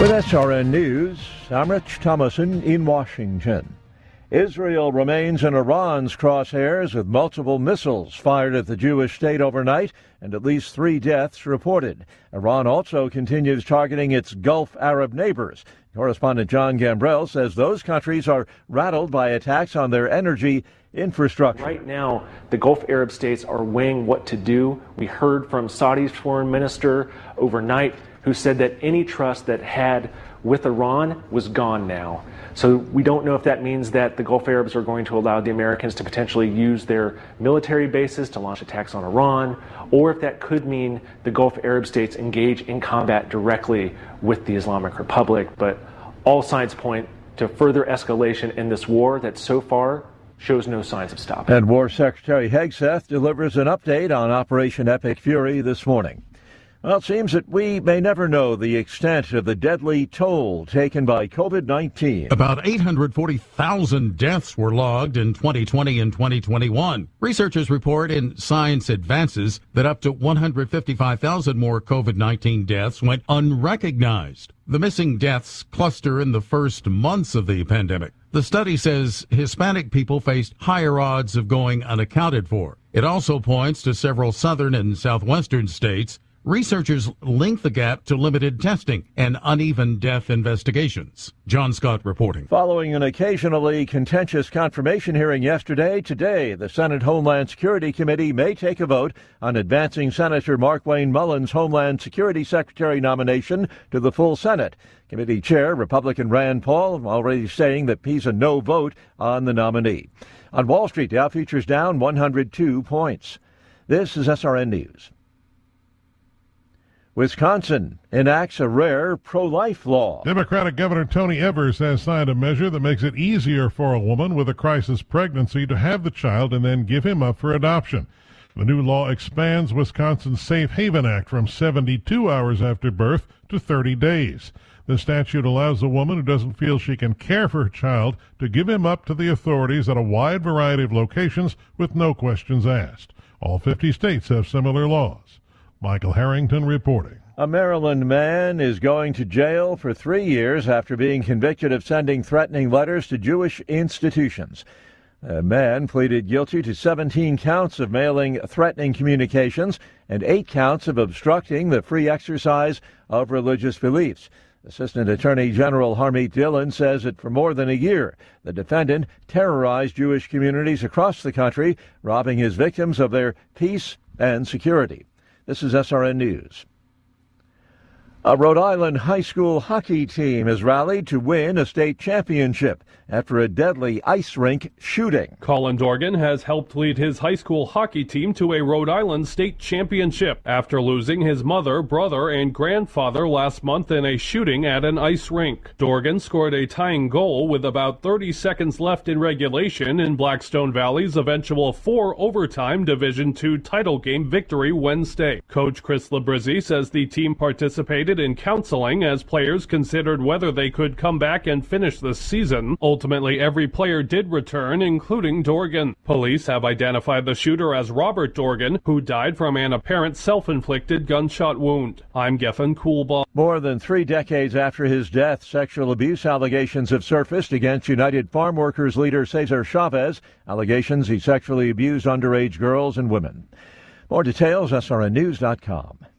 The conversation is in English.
With SRN News, I'm Rich Thomason in Washington. Israel remains in Iran's crosshairs with multiple missiles fired at the Jewish state overnight and at least 3 deaths reported. Iran also continues targeting its Gulf Arab neighbors. Correspondent John Gambrell says those countries are rattled by attacks on their energy infrastructure. Right now, the Gulf Arab states are weighing what to do. We heard from Saudi's foreign minister overnight who said that any trust that had with Iran was gone now. So we don't know if that means that the Gulf Arabs are going to allow the Americans to potentially use their military bases to launch attacks on Iran, or if that could mean the Gulf Arab states engage in combat directly with the Islamic Republic. But all signs point to further escalation in this war that so far shows no signs of stopping. And War Secretary Hegseth delivers an update on Operation Epic Fury this morning. Well, it seems that we may never know the extent of the deadly toll taken by COVID-19. About 840,000 deaths were logged in 2020 and 2021. Researchers report in Science Advances that up to 155,000 more COVID-19 deaths went unrecognized. The missing deaths cluster in the first months of the pandemic. The study says Hispanic people faced higher odds of going unaccounted for. It also points to several southern and southwestern states. Researchers link the gap to limited testing and uneven death investigations. John Scott reporting. Following an occasionally contentious confirmation hearing yesterday, today the Senate Homeland Security Committee may take a vote on advancing Senator Markwayne Mullins' Homeland Security Secretary nomination to the full Senate. Committee Chair, Republican Rand Paul, already saying that he's a no vote on the nominee. On Wall Street, Dow futures down 102 points. This is SRN News. Wisconsin enacts a rare pro-life law. Democratic Governor Tony Evers has signed a measure that makes it easier for a woman with a crisis pregnancy to have the child and then give him up for adoption. The new law expands Wisconsin's Safe Haven Act from 72 hours after birth to 30 days. The statute allows a woman who doesn't feel she can care for her child to give him up to the authorities at a wide variety of locations with no questions asked. All 50 states have similar laws. Michael Harrington reporting. A Maryland man is going to jail for 3 years after being convicted of sending threatening letters to Jewish institutions. The man pleaded guilty to 17 counts of mailing threatening communications and 8 counts of obstructing the free exercise of religious beliefs. Assistant Attorney General Harmeet Dillon says that for more than a year, the defendant terrorized Jewish communities across the country, robbing his victims of their peace and security. This is SRN News. A Rhode Island high school hockey team has rallied to win a state championship after a deadly ice rink shooting. Colin Dorgan has helped lead his high school hockey team to a Rhode Island state championship after losing his mother, brother, and grandfather last month in a shooting at an ice rink. Dorgan scored a tying goal with about 30 seconds left in regulation in Blackstone Valley's eventual 4-overtime Division II title game victory Wednesday. Coach Chris Labrizzi says the team participated in counseling as players considered whether they could come back and finish the season. Ultimately, every player did return, including Dorgan. Police have identified the shooter as Robert Dorgan, who died from an apparent self-inflicted gunshot wound. I'm Gethin Coolbaugh. More than 3 decades after his death, sexual abuse allegations have surfaced against United Farm Workers leader Cesar Chavez. Allegations he sexually abused underage girls and women. More details, srnnews.com.